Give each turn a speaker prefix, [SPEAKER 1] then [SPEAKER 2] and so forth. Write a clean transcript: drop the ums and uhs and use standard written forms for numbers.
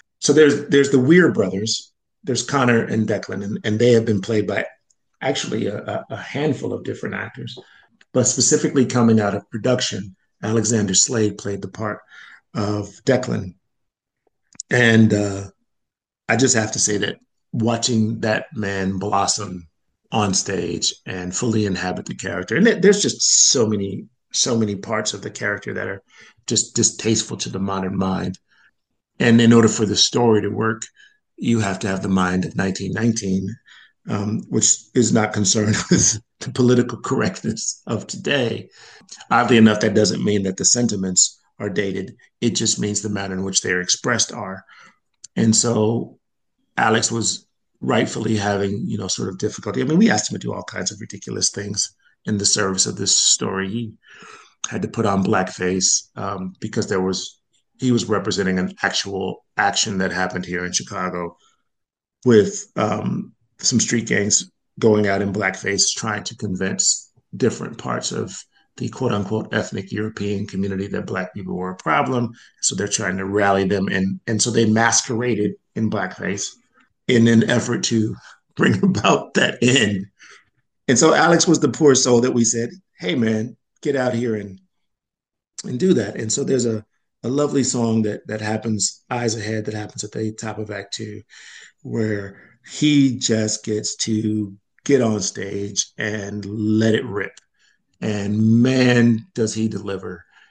[SPEAKER 1] So there's the Weir brothers. There's Connor and Declan, and they have been played by actually a handful of different actors, but specifically coming out of production, Alexander Slade played the part of Declan, and I just have to say that watching that man blossom on stage and fully inhabit the character, and there's just so many parts of the character that are just distasteful to the modern mind. And in order for the story to work, you have to have the mind of 1919, which is not concerned with the political correctness of today. Oddly enough, that doesn't mean that the sentiments are dated. It just means the manner in which they're expressed are. And so Alex was rightfully having, sort of difficulty. I mean, we asked him to do all kinds of ridiculous things in the service of this story. He had to put on blackface because he was representing an actual action that happened here in Chicago with some street gangs going out in blackface trying to convince different parts of the quote unquote ethnic European community that black people were a problem. So they're trying to rally them and so they masqueraded in blackface in an effort to bring about that end. And so Alex was the poor soul that we said, hey man, get out here and do that. And so there's a lovely song that happens, Eyes Ahead, that happens at the top of Act Two, where he just gets to get on stage and let it rip. And man, does he deliver.